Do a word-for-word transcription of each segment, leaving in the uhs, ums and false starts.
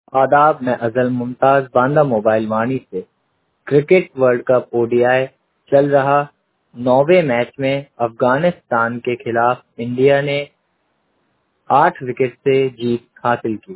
आदाब, मैं अजल मुमताज बांदा मोबाइल वाणी से। क्रिकेट वर्ल्ड कप ओडीआई चल रहा। नौवें मैच में अफगानिस्तान के खिलाफ इंडिया ने आठ विकेट से जीत हासिल की।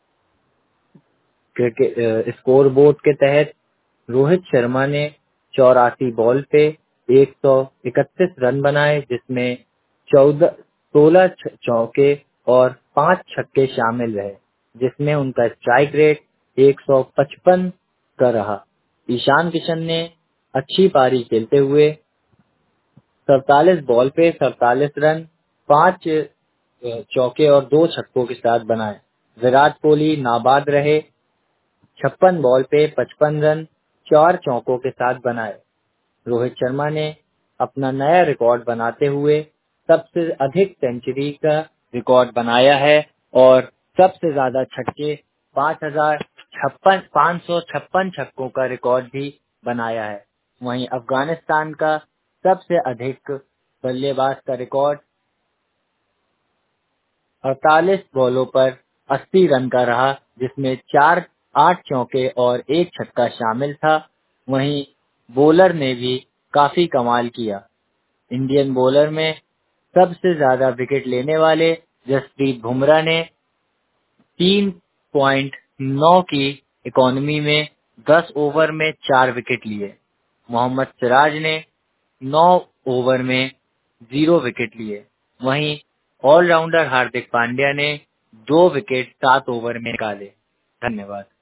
क्रिकेट स्कोर बोर्ड के तहत रोहित शर्मा ने चौरासी बॉल पे एक सौ इकतीस रन बनाए, जिसमें चौदह सोलह चौके और पांच छक्के शामिल रहे, जिसमें उनका स्ट्राइक रेट एक सौ पचपन का रहा। ईशान किशन ने अच्छी पारी खेलते हुए सैंतालीस बॉल पे सैंतालीस रन, पांच चौके और दो छक्कों के साथ बनाए। विराट कोहली नाबाद रहे, छप्पन बॉल पे पचपन रन, चार चौकों के साथ बनाए। रोहित शर्मा ने अपना नया रिकॉर्ड बनाते हुए सबसे अधिक सेंचुरी का रिकॉर्ड बनाया है और सबसे ज्यादा छक्के पांच हजार छप्पन पाँच सौ छप्पन छक्कों का रिकॉर्ड भी बनाया है। वहीं अफगानिस्तान का सबसे अधिक बल्लेबाज का रिकॉर्ड अड़तालीस बॉलों पर अस्सी रन का रहा, जिसमें चार आठ चौके और एक छक्का शामिल था। वहीं बॉलर ने भी काफी कमाल किया। इंडियन बॉलर में सबसे ज्यादा विकेट लेने वाले जसप्रीत बुमराह ने तीन पॉइंट नौ की इकोनॉमी में दस ओवर में चार विकेट लिए। मोहम्मद सिराज ने नौ ओवर में जीरो विकेट लिए। वहीं ऑलराउंडर हार्दिक पांड्या ने दो विकेट सात ओवर में निकाले। धन्यवाद।